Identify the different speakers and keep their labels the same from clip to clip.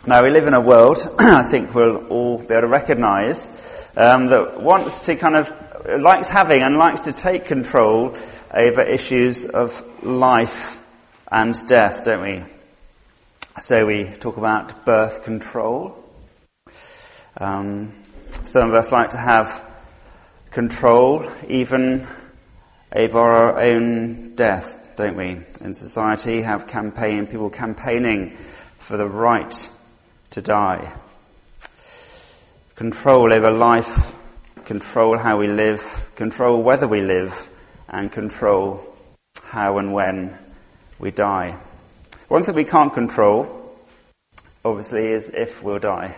Speaker 1: Now, we live in a world, I think we'll all be able to recognise, that wants to likes having and likes to take control over issues of life and death, don't we? So we talk about birth control. Some of us like to have control even over our own death, don't we? In society, have people campaigning for the right to die. Control over life, control how we live, control whether we live, and control how and when we die. One thing we can't control, obviously, is if we'll die.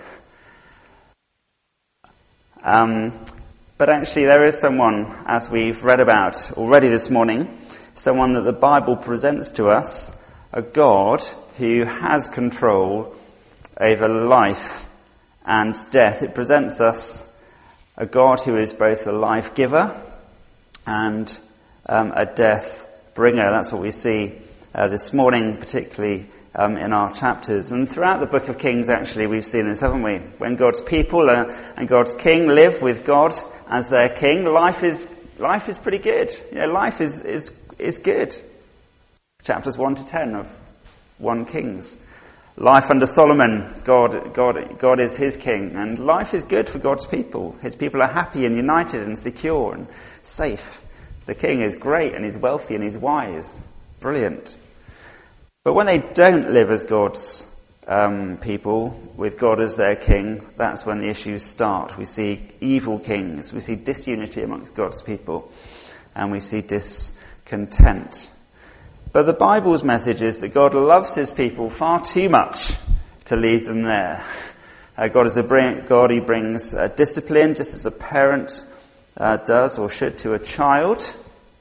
Speaker 1: But actually there is someone, as we've read about already this morning, someone that the Bible presents to us, a God who has control over life and death. It presents us a God who is both a life giver and a death bringer. That's what we see this morning, particularly in our chapters. And throughout the book of Kings, actually, we've seen this, haven't we? When God's people and God's king live with God as their king, life is pretty good. Life is good. Chapters 1 to 10 of 1 Kings. Life under Solomon, God is his king, and life is good for God's people. His people are happy and united and secure and safe. The king is great and he's wealthy and he's wise. Brilliant. But when they don't live as God's people, with God as their king, that's when the issues start. We see evil kings, we see disunity amongst God's people, and we see discontent. But the Bible's message is that God loves his people far too much to leave them there. God is a brilliant God who brings discipline, just as a parent does or should to a child.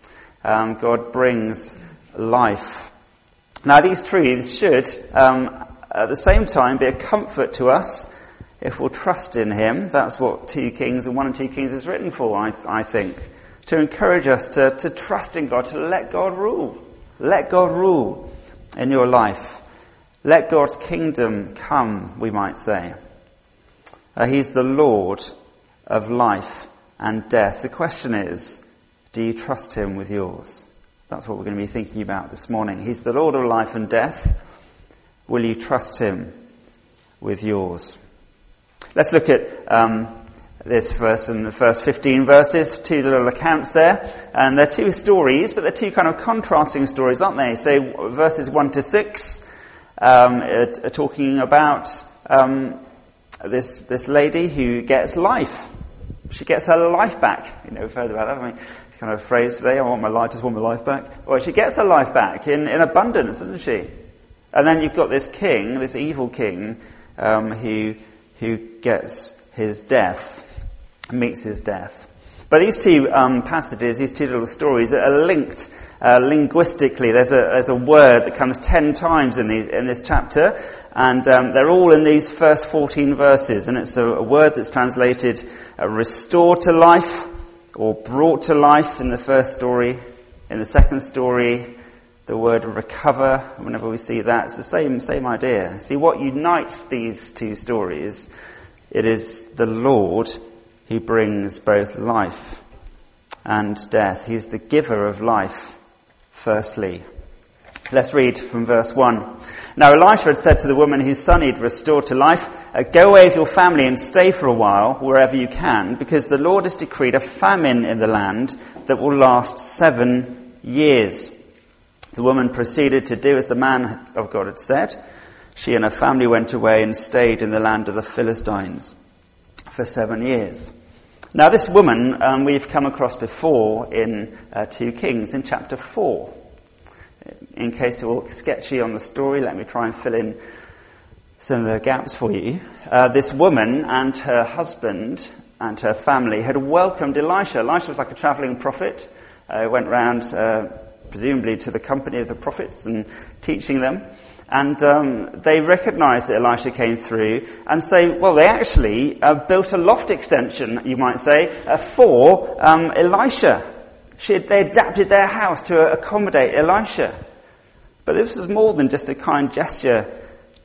Speaker 1: God brings life. Now, these truths should, at the same time, be a comfort to us if we'll trust in him. That's what 2 Kings and 1 and 2 Kings is written for, I think. To encourage us to trust in God, to let God rule. Let God rule in your life. Let God's kingdom come, we might say. He's the Lord of life and death. The question is, do you trust him with yours? That's what we're going to be thinking about this morning. He's the Lord of life and death. Will you trust him with yours? Let's look at this verse in the first 15 verses, 2 little accounts there. And they're 2 stories, but they're 2 kind of contrasting stories, aren't they? So verses 1 to 6 are talking about this lady who gets life. She gets her life back. We've heard about that, haven't we? Kind of phrase today, I just want my life back. Well, she gets her life back in abundance, doesn't she? And then you've got this king, this evil king, who gets his death, meets his death. But these 2 passages, these 2 little stories, are linked linguistically. There's a word that comes 10 times in this chapter, and they're all in these first 14 verses. And it's a word that's translated restored to life, or brought to life in the first story. In the second story, the word recover, whenever we see that, it's the same idea. See, what unites these 2 stories, it is the Lord who brings both life and death. He's the giver of life, firstly. Let's read from verse 1. Now Elisha had said to the woman whose son he'd restored to life, go away with your family and stay for a while, wherever you can, because the Lord has decreed a famine in the land that will last 7 years. The woman proceeded to do as the man of God had said. She and her family went away and stayed in the land of the Philistines for 7 years. Now this woman we've come across before in 2 Kings, in chapter 4. In case you're all sketchy on the story, let me try and fill in some of the gaps for you. This woman and her husband and her family had welcomed Elisha. Elisha was like a travelling prophet. Went round presumably to the company of the prophets and teaching them. And they recognised that Elisha came through and they actually built a loft extension, you might say, for Elisha. They adapted their house to accommodate Elisha. But this was more than just a kind gesture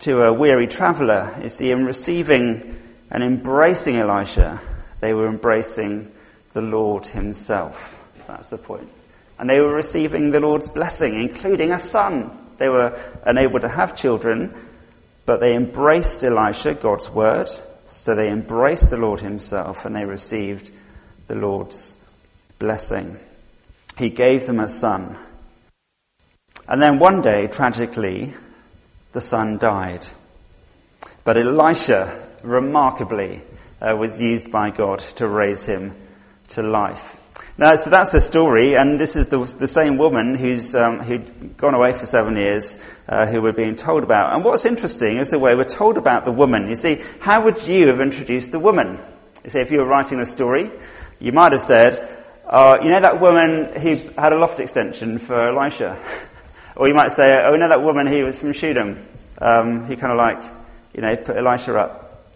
Speaker 1: to a weary traveller. You see, in receiving and embracing Elisha, they were embracing the Lord himself. That's the point. And they were receiving the Lord's blessing, including a son. They were unable to have children, but they embraced Elisha, God's word. So they embraced the Lord himself, and they received the Lord's blessing. He gave them a son. And then one day, tragically, the son died. But Elisha, remarkably, was used by God to raise him to life. Now, so that's the story, and this is the same woman who'd gone away for 7 years, who we're being told about. And what's interesting is the way we're told about the woman. You see, how would you have introduced the woman? You see, if you were writing the story, you might have said, you know that woman who had a loft extension for Elisha? Or you might say, oh, you know that woman who was from Shunam, who kind of put Elisha up?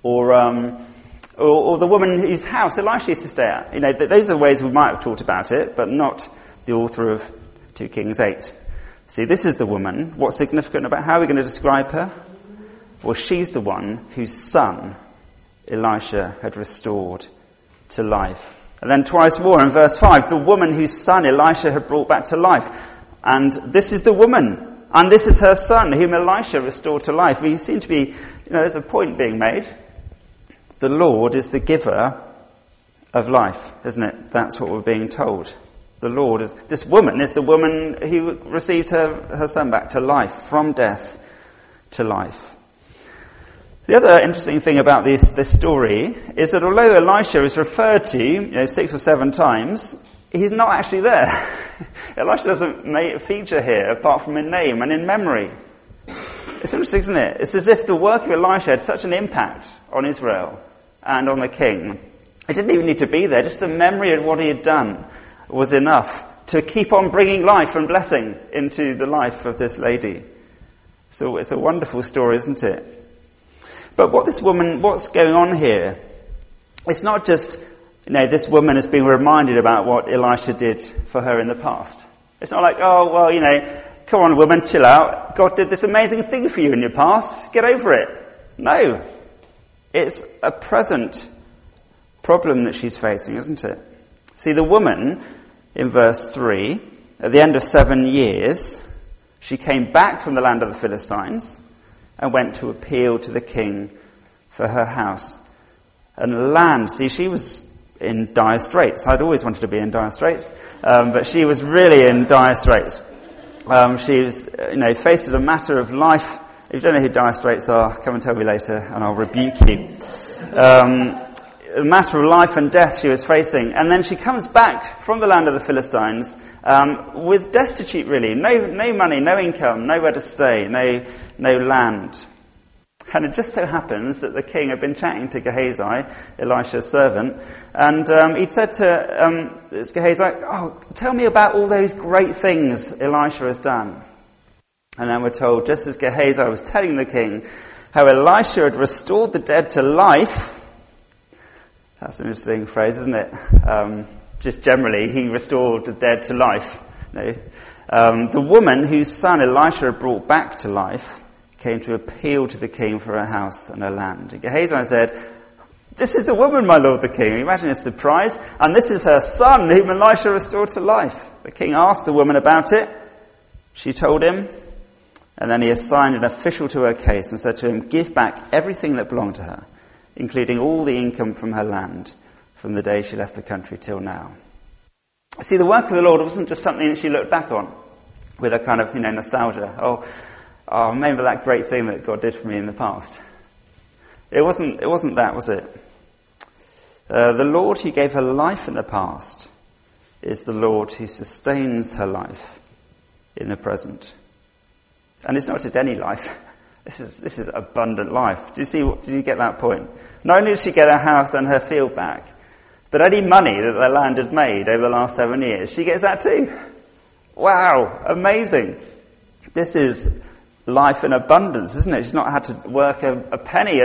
Speaker 1: Or the woman whose house Elisha used to stay at. You know, those are the ways we might have talked about it, but not the author of 2 Kings 8. See, this is the woman. What's significant about how we're going to describe her? Well, she's the one whose son Elisha had restored to life. And then twice more in verse 5, the woman whose son Elisha had brought back to life. And this is the woman, and this is her son whom Elisha restored to life. We seem to be, there's a point being made. The Lord is the giver of life, isn't it? That's what we're being told. This woman is the woman who received her son back to life, from death to life. The other interesting thing about this story is that although Elisha is referred to, 6 or 7 times, he's not actually there. Elisha doesn't feature here apart from in name and in memory. It's interesting, isn't it? It's as if the work of Elisha had such an impact on Israel and on the king. It didn't even need to be there. Just the memory of what he had done was enough to keep on bringing life and blessing into the life of this lady. So it's a wonderful story, isn't it? But what's going on here? It's not just, this woman is being reminded about what Elisha did for her in the past. It's not like, come on, woman, chill out. God did this amazing thing for you in your past. Get over it. No. It's a present problem that she's facing, isn't it? See, the woman, in verse 3, at the end of 7 years, she came back from the land of the Philistines and went to appeal to the king for her house and land. See, she was in dire straits. I'd always wanted to be in dire straits, but she was really in dire straits. She was, faced with a matter of life. If you don't know who dire straits are, come and tell me later and I'll rebuke you. A matter of life and death she was facing. And then she comes back from the land of the Philistines with destitute, really. No money, no income, nowhere to stay, no land. And it just so happens that the king had been chatting to Gehazi, Elisha's servant, and he'd said to Gehazi, tell me about all those great things Elisha has done. And then we're told, just as Gehazi was telling the king how Elisha had restored the dead to life. That's an interesting phrase, isn't it? Just generally, he restored the dead to life. The woman whose son Elisha had brought back to life came to appeal to the king for her house and her land. And Gehazi said, this is the woman, my lord the king. Imagine his surprise. And this is her son whom Elisha restored to life. The king asked the woman about it. She told him. And then he assigned an official to her case and said to him, give back everything that belonged to her, including all the income from her land, from the day she left the country till now. See, the work of the Lord wasn't just something that she looked back on with a kind of, nostalgia. Oh, remember that great thing that God did for me in the past. It wasn't that, was it? The Lord who gave her life in the past is the Lord who sustains her life in the present. And it's not just any life. This is abundant life. Did you get that point? Not only did she get her house and her field back, but any money that the land has made over the last 7 years, she gets that too. Wow, amazing. This is life in abundance, isn't it? She's not had to work a penny,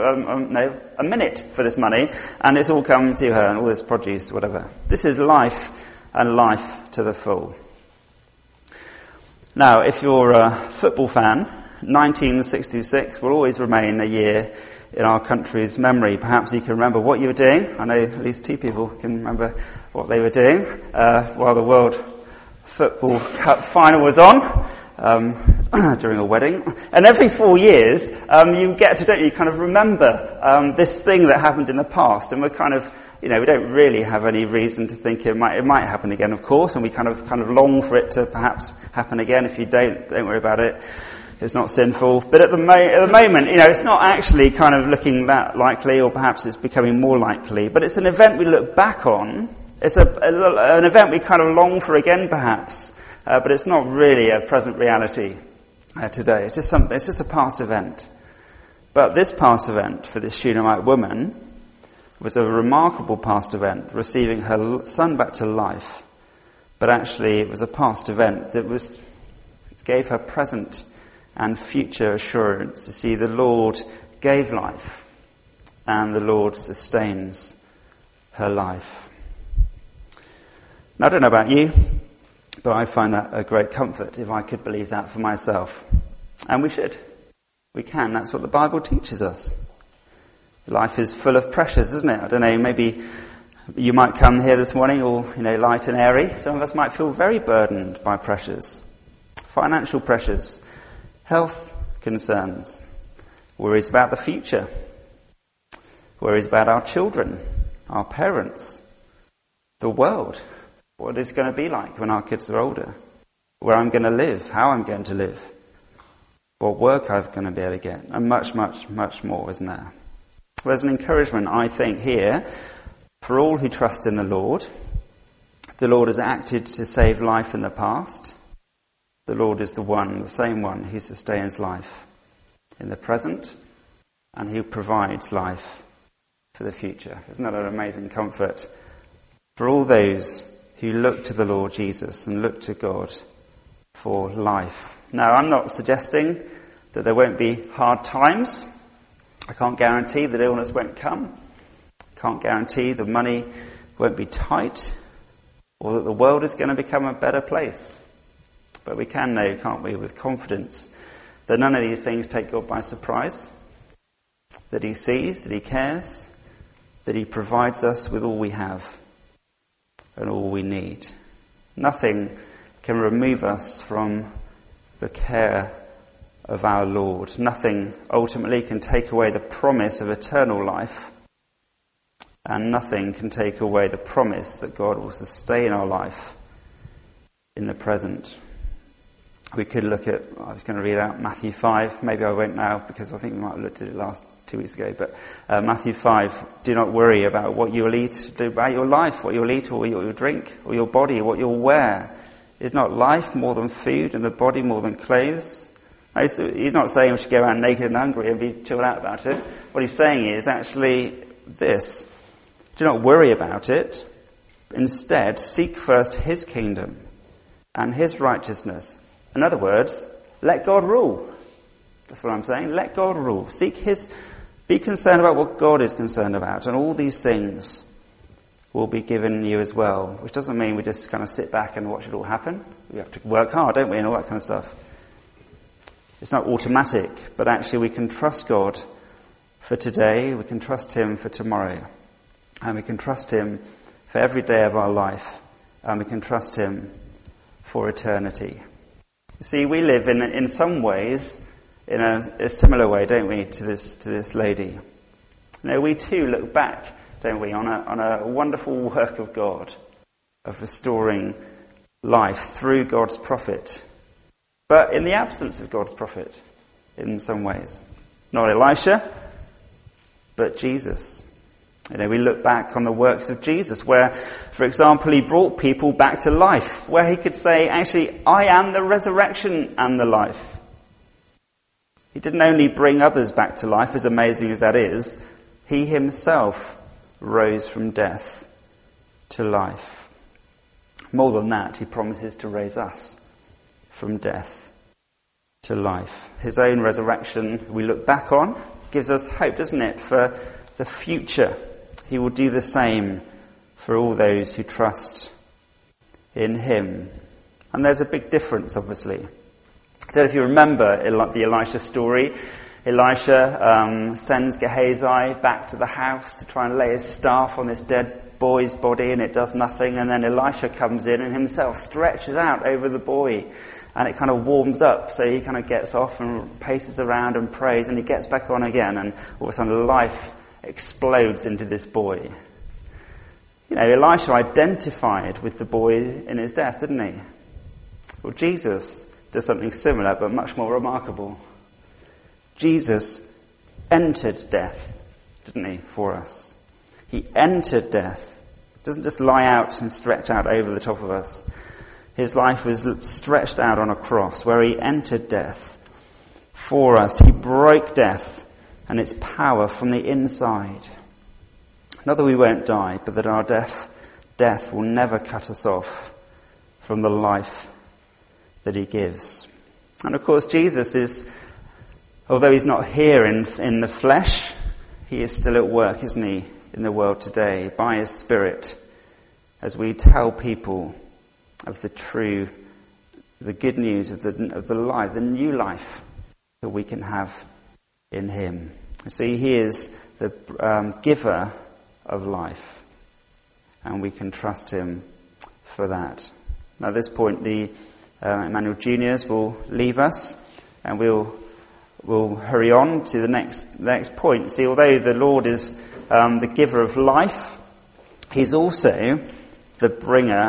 Speaker 1: a minute for this money, and it's all come to her, and all this produce, whatever. This is life, and life to the full. Now, if you're a football fan, 1966 will always remain a year in our country's memory. Perhaps you can remember what you were doing. I know at least two people can remember what they were doing while the World Football Cup final was on during a wedding. And every 4 years, you get to, don't you, kind of remember this thing that happened in the past, and we're kind of, we don't really have any reason to think it might happen again, of course, and we kind of long for it to perhaps happen again. If you don't worry about it. It's not sinful. But at the moment, it's not actually kind of looking that likely, or perhaps it's becoming more likely. But it's an event we look back on. It's an event we kind of long for again, perhaps. But it's not really a present reality today. It's just a past event. But this past event for this Shunammite woman was a remarkable past event, receiving her son back to life. But actually, it was a past event that gave her present and future assurance to see the Lord gave life and the Lord sustains her life. Now, I don't know about you, but I find that a great comfort if I could believe that for myself. And we should. We can. That's what the Bible teaches us. Life is full of pressures, isn't it? I don't know, maybe you might come here this morning all, light and airy. Some of us might feel very burdened by pressures. Financial pressures. Health concerns, worries about the future, worries about our children, our parents, the world, what it's going to be like when our kids are older, where I'm going to live, how I'm going to live, what work I'm going to be able to get, and much, much, much more, isn't there? There's an encouragement, I think, here for all who trust in the Lord. The Lord has acted to save life in the past. The Lord is the same one who sustains life in the present and who provides life for the future. Isn't that an amazing comfort for all those who look to the Lord Jesus and look to God for life? Now, I'm not suggesting that there won't be hard times. I can't guarantee that illness won't come. I can't guarantee the money won't be tight or that the world is going to become a better place. But we can know, can't we, with confidence, that none of these things take God by surprise, that he sees, that he cares, that he provides us with all we have and all we need. Nothing can remove us from the care of our Lord. Nothing ultimately can take away the promise of eternal life, and nothing can take away the promise that God will sustain our life in the present. We could look at, I was going to read out Matthew 5, maybe I won't now because I think we might have looked at it last 2 weeks ago, but Matthew 5, do not worry about what you will eat, about your life, what you'll eat or what you'll drink, or your body, what you'll wear. Is not life more than food and the body more than clothes? He's not saying we should go around naked and hungry and be chilled out about it. What he's saying is actually this: do not worry about it. Instead, seek first his kingdom and his righteousness. In other words, let God rule. That's what I'm saying. Let God rule. Be concerned about what God is concerned about, and all these things will be given you as well. Which doesn't mean we just kind of sit back and watch it all happen. We have to work hard, don't we, and all that kind of stuff. It's not automatic, but actually we can trust God for today, we can trust him for tomorrow, and we can trust him for every day of our life, and we can trust him for eternity. See, we live in some ways in a similar way, don't we, to this lady. We too look back, don't we, on a wonderful work of God, of restoring life through God's prophet, but in the absence of God's prophet, in some ways. Not Elisha, but Jesus. We look back on the works of Jesus where, for example, he brought people back to life, where he could say, actually, I am the resurrection and the life. He didn't only bring others back to life, as amazing as that is, he himself rose from death to life. More than that, he promises to raise us from death to life. His own resurrection we look back on gives us hope, doesn't it, for the future. He will do the same for all those who trust in him. And there's a big difference, obviously. I don't know if you remember the Elisha story. Elisha sends Gehazi back to the house to try and lay his staff on this dead boy's body, and it does nothing. And then Elisha comes in and himself stretches out over the boy, and it kind of warms up. So he kind of gets off and paces around and prays, and he gets back on again, and all of a sudden life explodes into this boy. Elisha identified with the boy in his death, didn't he? Well, Jesus does something similar, but much more remarkable. Jesus entered death, didn't he, for us? He entered death. He doesn't just lie out and stretch out over the top of us. His life was stretched out on a cross where he entered death for us. He broke death and its power from the inside. Not that we won't die, but that our death will never cut us off from the life that he gives. And of course, Jesus is, although he's not here in the flesh, he is still at work, isn't he, in the world today, by his Spirit, as we tell people of the good news of the life, the new life that we can have in him. See, he is the giver of life, and we can trust him for that. Now, at this point, the Emmanuel Juniors will leave us, and we'll hurry on to the next point. See, although the Lord is the giver of life, he's also the bringer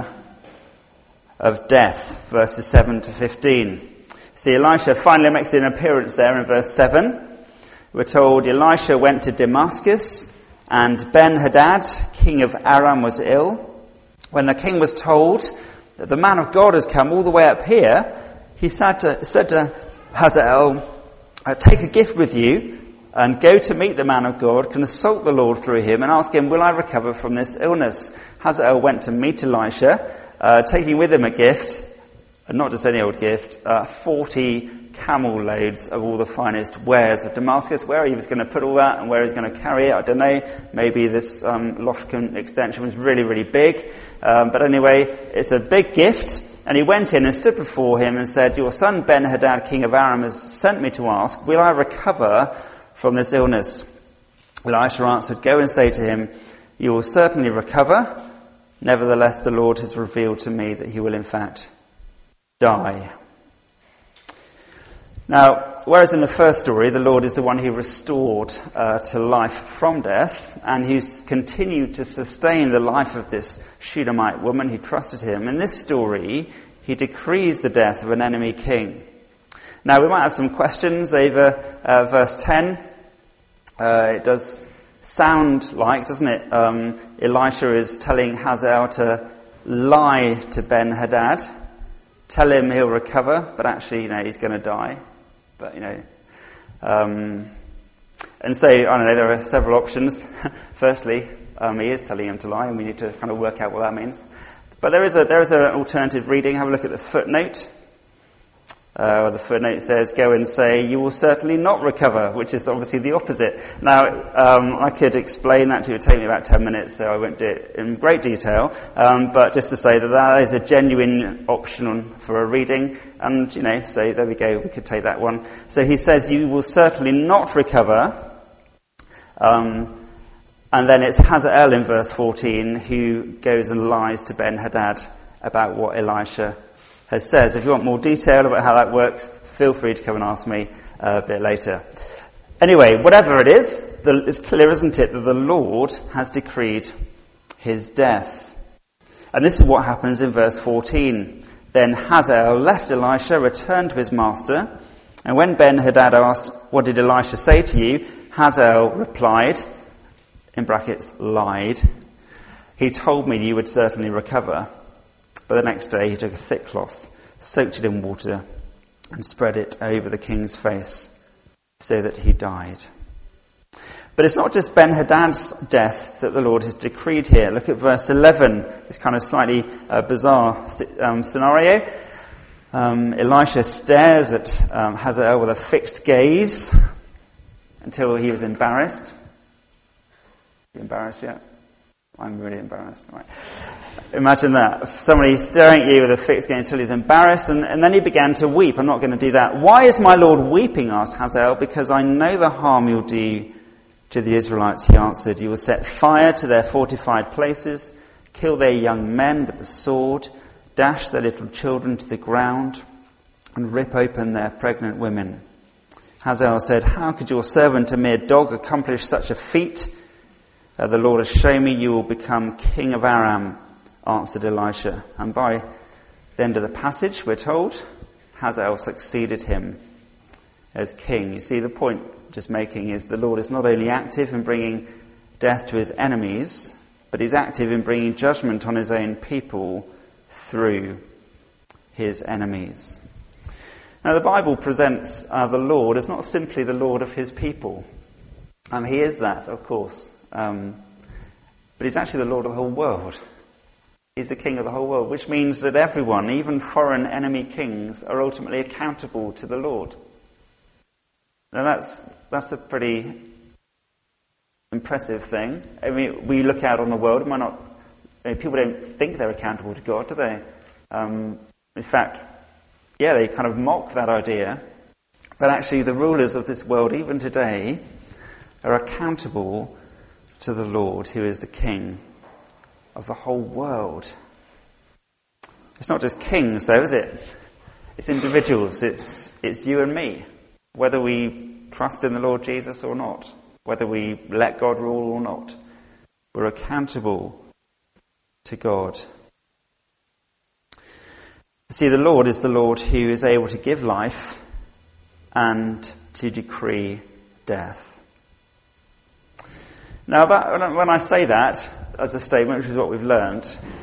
Speaker 1: of death, verses 7 to 15. See, Elisha finally makes an appearance there in verse 7. We're told Elisha went to Damascus, and Ben-Hadad, king of Aram, was ill. When the king was told that the man of God has come all the way up here, he said to Hazael, take a gift with you and go to meet the man of God, consult the Lord through him, and ask him, will I recover from this illness? Hazael went to meet Elisha, taking with him a gift, and not just any old gift, 40 camel loads of all the finest wares of Damascus. Where he was going to put all that and where he's going to carry it, I don't know. Maybe this Loshkan extension was really, really big. But anyway, it's a big gift. And he went in and stood before him and said, your son Ben-Hadad, king of Aram, has sent me to ask, will I recover from this illness? Elisha answered, go and say to him, you will certainly recover. Nevertheless, the Lord has revealed to me that he will in fact die. Now, whereas in the first story, the Lord is the one who restored to life from death, and who's continued to sustain the life of this Shunammite woman who trusted him, in this story, he decrees the death of an enemy king. Now, we might have some questions over verse 10. It does sound like, doesn't it, Elisha is telling Hazael to lie to Ben-Hadad, tell him he'll recover, but actually, he's going to die. But, and so, I don't know, there are several options. Firstly, he is telling him to lie, and we need to kind of work out what that means. But there is an alternative reading. Have a look at the footnote. The footnote says, go and say, you will certainly not recover, which is obviously the opposite. Now, I could explain that to you. It would take me about 10 minutes, so I won't do it in great detail. But just to say that is a genuine option for a reading. And, so there we go. We could take that one. So he says, you will certainly not recover. And then it's Hazael in verse 14 who goes and lies to Ben-Hadad about what Elisha has says. If you want more detail about how that works, feel free to come and ask me a bit later. Anyway, whatever it is, it's clear, isn't it, that the Lord has decreed his death. And this is what happens in verse 14. Then Hazael left Elisha, returned to his master, and when Ben-Hadad asked, what did Elisha say to you? Hazael replied, in brackets, lied, he told me you would certainly recover. But the next day he took a thick cloth, soaked it in water, and spread it over the king's face, so that he died. But it's not just Ben-Hadad's death that the Lord has decreed here. Look at verse 11, this kind of slightly bizarre scenario. Elisha stares at Hazael with a fixed gaze until he was embarrassed. You embarrassed yet? I'm really embarrassed. Right. Imagine that. Somebody staring at you with a fixed gaze until he's embarrassed, and then he began to weep. I'm not going to do that. Why is my Lord weeping? Asked Hazael. Because I know the harm you'll do to the Israelites, he answered. You will set fire to their fortified places, kill their young men with the sword, dash their little children to the ground, and rip open their pregnant women. Hazael said, how could your servant, a mere dog, accomplish such a feat? The Lord has shown me you will become king of Aram, answered Elisha. And by the end of the passage, we're told, Hazael succeeded him as king. You see, the point just making is the Lord is not only active in bringing death to his enemies, but he's active in bringing judgment on his own people through his enemies. Now, the Bible presents the Lord as not simply the Lord of his people. He is that, of course. But he's actually the Lord of the whole world. He's the king of the whole world, which means that everyone, even foreign enemy kings, are ultimately accountable to the Lord. Now that's a pretty impressive thing. I mean, we look out on the world, people don't think they're accountable to God, do they? In fact, they kind of mock that idea. But actually the rulers of this world, even today, are accountable to the Lord, who is the King of the whole world. It's not just kings, though, is it? It's individuals. It's you and me. Whether we trust in the Lord Jesus or not, whether we let God rule or not, we're accountable to God. See, the Lord is the Lord who is able to give life and to decree death. Now, when I say that as a statement, which is what we've learned,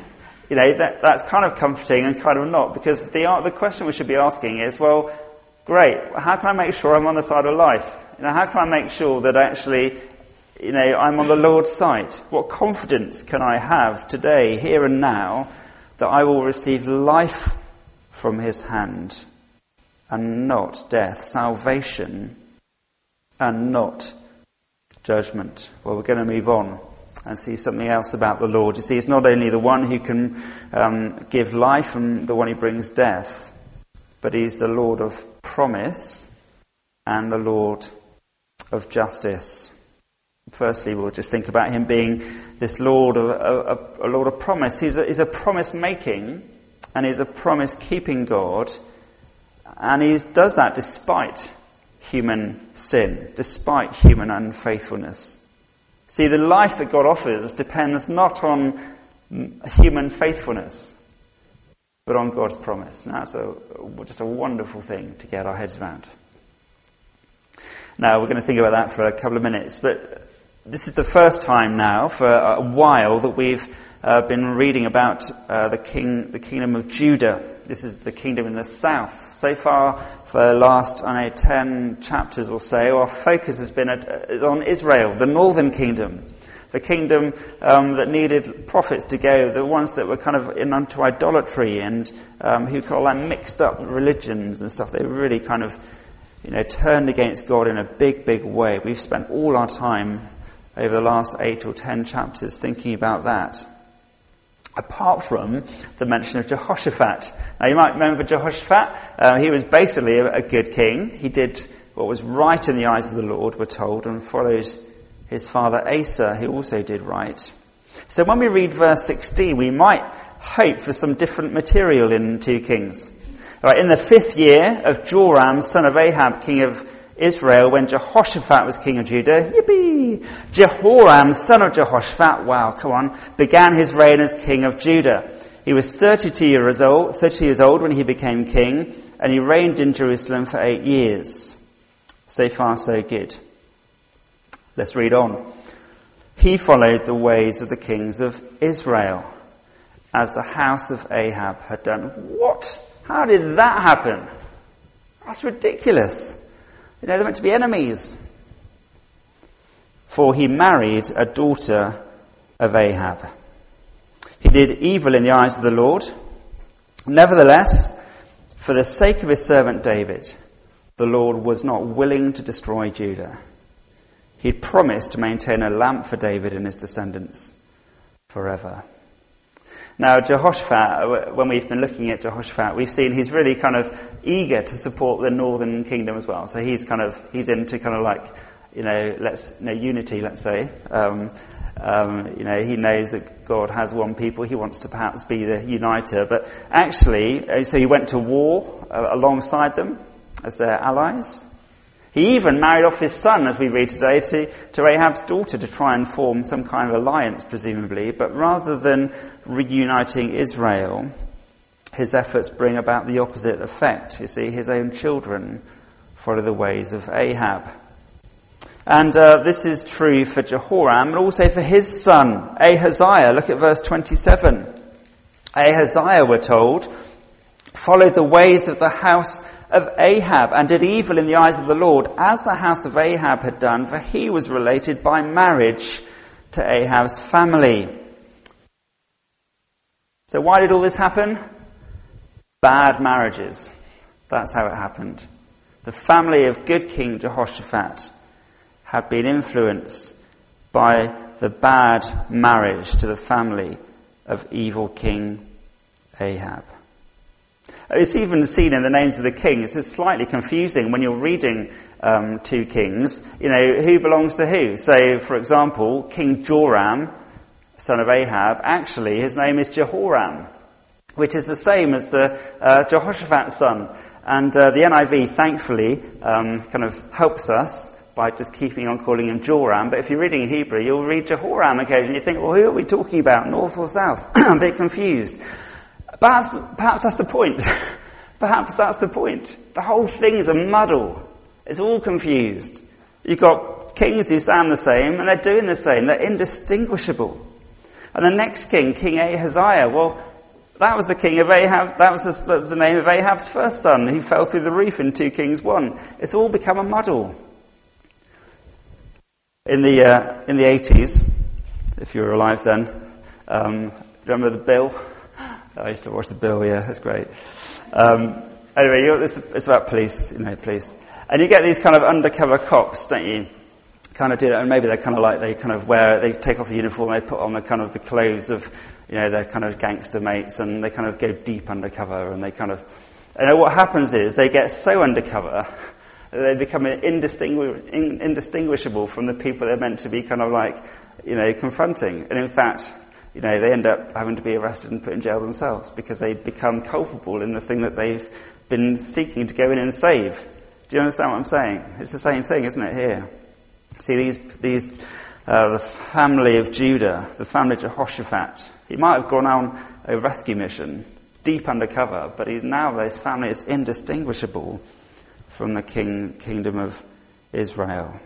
Speaker 1: that's kind of comforting and kind of not, because the question we should be asking is, well, great, how can I make sure I'm on the side of life? How can I make sure that actually, I'm on the Lord's side? What confidence can I have today, here and now, that I will receive life from his hand and not death, salvation and not judgment? Well, we're going to move on and see something else about the Lord. You see, he's not only the one who can give life and the one who brings death, but he's the Lord of promise and the Lord of justice. Firstly, we'll just think about him being this Lord of a Lord of promise. He's a promise-making and he's a promise-keeping God, and he does that despite human sin, despite human unfaithfulness. See, the life that God offers depends not on human faithfulness, but on God's promise. Now, that's just a wonderful thing to get our heads around. Now, we're going to think about that for a couple of minutes, but this is the first time now for a while that we've been reading about the kingdom of Judah. This is the kingdom in the south. So far, for the last 10 chapters or so, our focus has been on Israel, the northern kingdom. The kingdom that needed prophets to go, the ones that were kind of unto idolatry and who call that mixed up religions and stuff. They really kind of, turned against God in a big, big way. We've spent all our time over the last 8 or 10 chapters thinking about that. Apart from the mention of Jehoshaphat. Now, you might remember Jehoshaphat. He was basically a good king. He did what was right in the eyes of the Lord, we're told, and followed his father Asa, who also did right. So when we read verse 16, we might hope for some different material in 2 Kings. Right, in the 5th year of Joram, son of Ahab, king of Israel, when Jehoshaphat was king of Judah, yippee! Jehoram, son of Jehoshaphat, began his reign as king of Judah. He was 32 years old when he became king, and he reigned in Jerusalem for 8 years. So far, so good. Let's read on. He followed the ways of the kings of Israel, as the house of Ahab had done. What? How did that happen? That's ridiculous. They're meant to be enemies. For he married a daughter of Ahab. He did evil in the eyes of the Lord. Nevertheless, for the sake of his servant David, the Lord was not willing to destroy Judah. He'd promised to maintain a lamp for David and his descendants forever. Now, Jehoshaphat, when we've been looking at Jehoshaphat, we've seen he's really kind of eager to support the northern kingdom as well. So he's into kind of like, unity, let's say. He knows that God has one people. He wants to perhaps be the uniter. But actually, so he went to war alongside them as their allies. He even married off his son, as we read today, to Ahab's daughter to try and form some kind of alliance, presumably. But rather than reuniting Israel, his efforts bring about the opposite effect. You see, his own children follow the ways of Ahab. And this is true for Jehoram and also for his son, Ahaziah. Look at verse 27. Ahaziah, we're told, followed the ways of the house of Ahab and did evil in the eyes of the Lord, as the house of Ahab had done, for he was related by marriage to Ahab's family. So why did all this happen? Bad marriages. That's how it happened. The family of good King Jehoshaphat had been influenced by the bad marriage to the family of evil King Ahab. It's even seen in the names of the kings. It's slightly confusing when you're reading 2 Kings, who belongs to who. So, for example, King Joram, son of Ahab, actually his name is Jehoram, which is the same as the Jehoshaphat's son. And the NIV, thankfully, kind of helps us by just keeping on calling him Joram. But if you're reading Hebrew, you'll read Jehoram occasionally. You think, well, who are we talking about, north or south? I'm a bit confused. Perhaps that's the point. Perhaps that's the point. The whole thing is a muddle. It's all confused. You've got kings who sound the same, and they're doing the same. They're indistinguishable. And the next king, King Ahaziah, well, that was the king of Ahab. That was the name of Ahab's first son. He fell through the roof in 2 Kings 1. It's all become a muddle. In the 80s, if you were alive then, remember the Bill? I used to watch the Bill, yeah, that's great. Anyway, it's about police, police. And you get these kind of undercover cops, don't you? Kind of do that, and maybe they're kind of like, they take off the uniform, they put on the clothes of, their kind of gangster mates, and they kind of go deep undercover, and they kind of, what happens is they get so undercover that they become indistinguishable from the people they're meant to be kind of like, confronting. And in fact, they end up having to be arrested and put in jail themselves because they become culpable in the thing that they've been seeking to go in and save. Do you understand what I'm saying? It's the same thing, isn't it, here? See, the family of Judah, the family of Jehoshaphat, he might have gone on a rescue mission, deep undercover, but now his family is indistinguishable from the kingdom of Israel.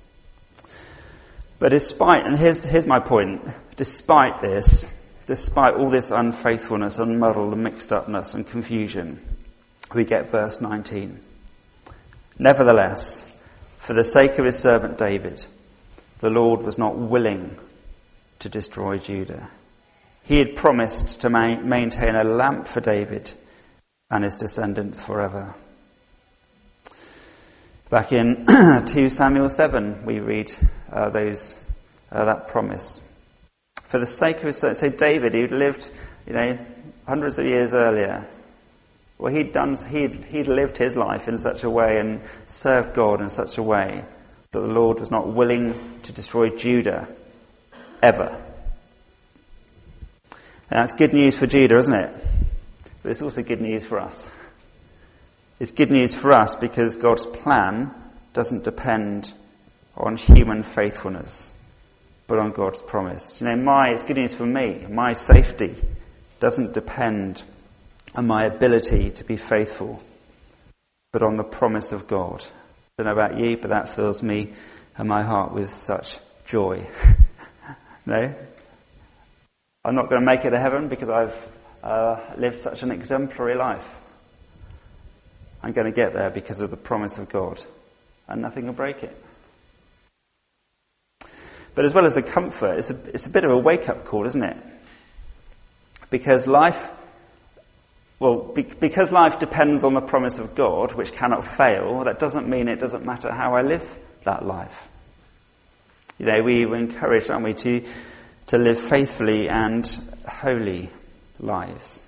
Speaker 1: But and here's my point, despite all this unfaithfulness and muddle and mixed upness and confusion, we get verse 19. Nevertheless, for the sake of his servant David, the Lord was not willing to destroy Judah. He had promised to maintain a lamp for David and his descendants forever. Back in 2 Samuel 7, we read that promise. For the sake of his son, so David, who'd lived, hundreds of years earlier, well, he'd lived his life in such a way and served God in such a way that the Lord was not willing to destroy Judah ever. And that's good news for Judah, isn't it? But it's also good news for us. It's good news for us because God's plan doesn't depend on human faithfulness, but on God's promise. It's good news for me. My safety doesn't depend on my ability to be faithful, but on the promise of God. I don't know about you, but that fills me and my heart with such joy. No? I'm not going to make it to heaven because I've lived such an exemplary life. I'm going to get there because of the promise of God, and nothing will break it. But as well as a comfort, it's a bit of a wake-up call, isn't it? Because life depends on the promise of God, which cannot fail, that doesn't mean it doesn't matter how I live that life. We were encouraged, aren't we, to live faithfully and holy. lives.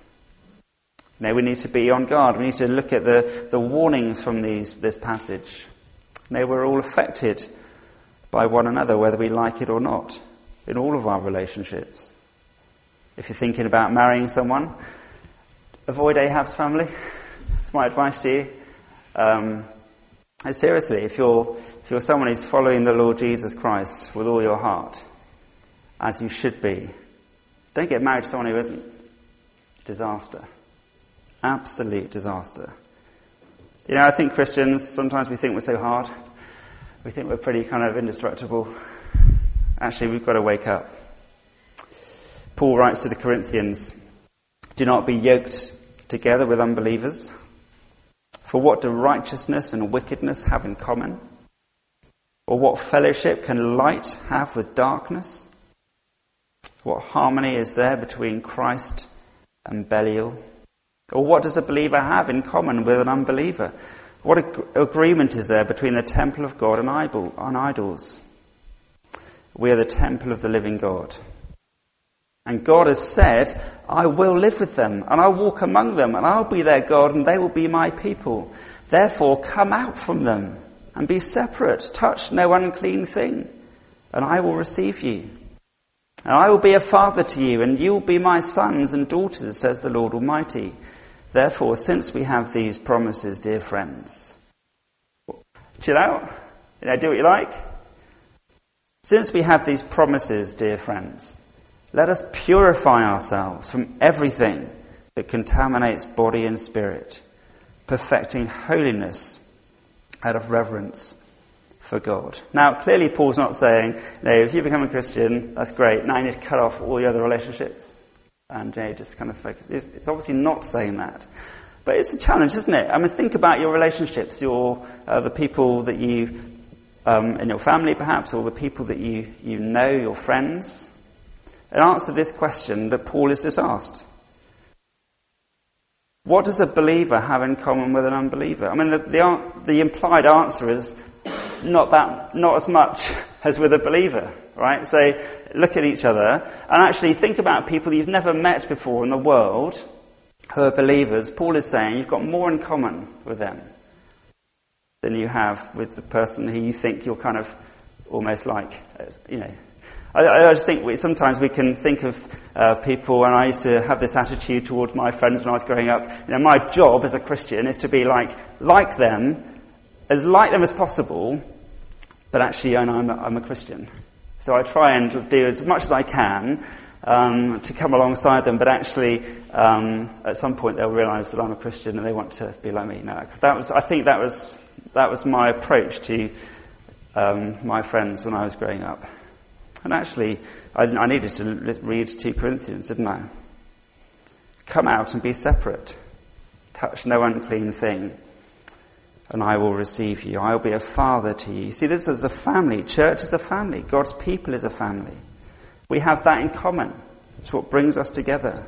Speaker 1: We need to be on guard. We need to look at the warnings from this passage. We're all affected by one another, whether we like it or not, in all of our relationships. If you're thinking about marrying someone, avoid Ahab's family. That's my advice to you. And seriously, if you're someone who's following the Lord Jesus Christ with all your heart, as you should be, don't get married to someone who isn't. Disaster. Absolute disaster. I think Christians, sometimes we think we're so hard. We think we're pretty kind of indestructible. Actually, we've got to wake up. Paul writes to the Corinthians, "Do not be yoked together with unbelievers. For what do righteousness and wickedness have in common? Or what fellowship can light have with darkness? What harmony is there between Christ and Belial? Or what does a believer have in common with an unbeliever? What agreement is there between the temple of God and idols? We are the temple of the living God. And God has said, I will live with them, and I'll walk among them, and I'll be their God, and they will be my people. Therefore, come out from them, and be separate. Touch no unclean thing, and I will receive you. And I will be a father to you, and you will be my sons and daughters, says the Lord Almighty. Therefore, since we have these promises, dear friends," chill out, do what you like. "Since we have these promises, dear friends, let us purify ourselves from everything that contaminates body and spirit, perfecting holiness out of reverence for God." Now, clearly Paul's not saying, if you become a Christian, that's great, now you need to cut off all the other relationships and just kind of focus. It's obviously not saying that. But it's a challenge, isn't it? Think about your relationships, the people that you, in your family perhaps, or the people that you know, your friends. And answer this question that Paul has just asked. What does a believer have in common with an unbeliever? The implied answer is not as much as with a believer, right? So look at each other and actually think about people you've never met before in the world who are believers. Paul is saying you've got more in common with them than you have with the person who you think you're kind of almost like, I just think sometimes we can think of people, and I used to have this attitude towards my friends when I was growing up. My job as a Christian is to be like them as possible, but actually I'm a Christian. So I try and do as much as I can to come alongside them, but actually at some point they'll realise that I'm a Christian and they want to be like me. No, I think that was my approach to my friends when I was growing up. And actually, I needed to read 2 Corinthians, didn't I? Come out and be separate. Touch no unclean thing, and I will receive you. I will be a father to you. See, this is a family. Church is a family. God's people is a family. We have that in common. It's what brings us together.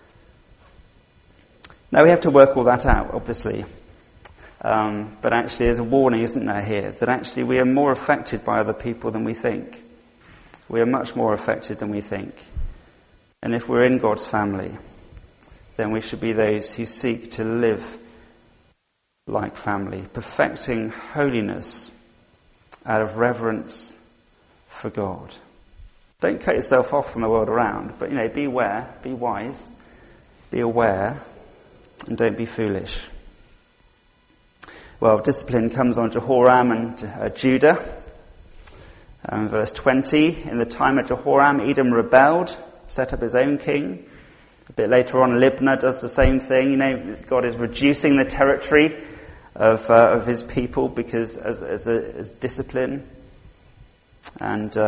Speaker 1: Now, we have to work all that out, obviously. But actually, there's a warning, isn't there, here, that actually we are more affected by other people than we think. We are much more affected than we think. And if we're in God's family, then we should be those who seek to live like family, perfecting holiness out of reverence for God. Don't cut yourself off from the world around, but be aware, be wise, be aware, and don't be foolish. Well, discipline comes on Jehoram and Judah. Verse 20, in the time of Jehoram, Edom rebelled, set up his own king. A bit later on, Libnah does the same thing. God is reducing the territory of his people because as discipline. And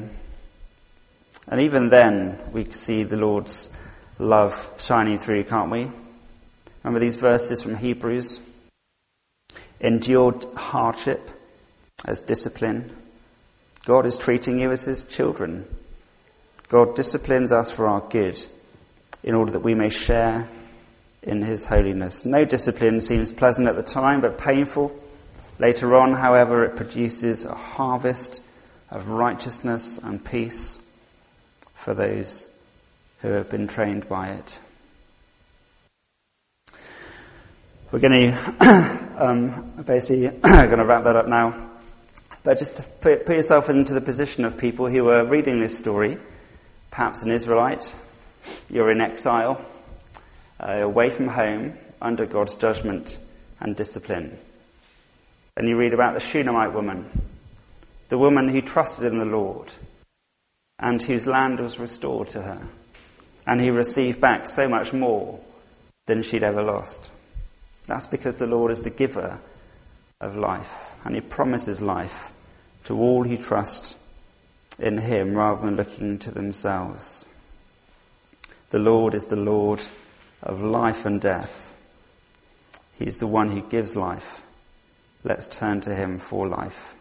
Speaker 1: even then, we see the Lord's love shining through, can't we? Remember these verses from Hebrews? Endured hardship as discipline. God is treating you as his children. God disciplines us for our good in order that we may share in his holiness. No discipline seems pleasant at the time, but painful. Later on, however, it produces a harvest of righteousness and peace for those who have been trained by it. We're going to basically going to wrap that up now. But just put yourself into the position of people who are reading this story, perhaps an Israelite. You're in exile, away from home, under God's judgment and discipline. And you read about the Shunammite woman, the woman who trusted in the Lord and whose land was restored to her, and who received back so much more than she'd ever lost. That's because the Lord is the giver of life, and he promises life to all who trust in him rather than looking to themselves. The Lord is the Lord of life and death. He's the one who gives life. Let's turn to him for life.